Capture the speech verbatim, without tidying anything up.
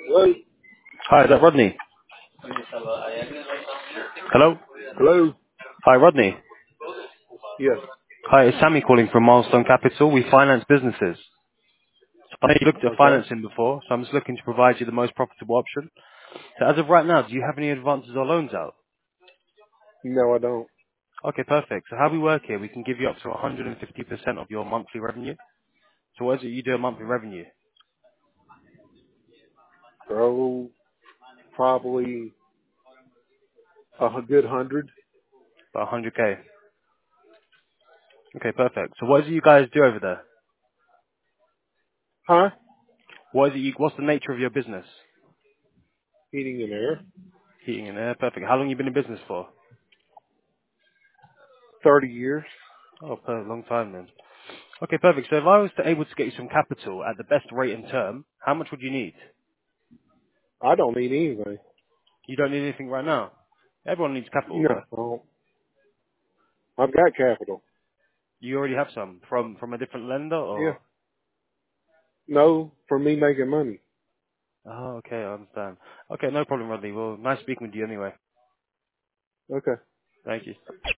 Hello? Hi, is that Rodney? Hello? Hello? Hi, Rodney. Yes. Hi, it's Sammy calling from Milestone Capital. We finance businesses. I know you looked at Okay. financing before, so I'm just looking to provide you the most profitable option. So as of right now, do you have any advances or loans out? No, I don't. Okay, perfect. So how we work here, we can give you up to one hundred fifty percent of your monthly revenue. So what is it you do a monthly revenue? Oh, probably a h- good hundred. About one hundred k. Okay, perfect. So what is it you guys do over there? Huh? What is it you, what's the nature of your business? Heating and air. Heating and air, perfect. How long you been in business for? Thirty years. Oh, per long time then. Okay, perfect. So if I was to able to get you some capital at the best rate and term, how much would you need? I don't need anything. You don't need anything right now. Everyone needs capital No. though. I don't. I've got capital. You already have some from from a different lender, Yeah. or? No, for me making money. Oh, okay, I understand. Okay, no problem, Rodney. Well, nice speaking with you anyway. Okay. Thank you.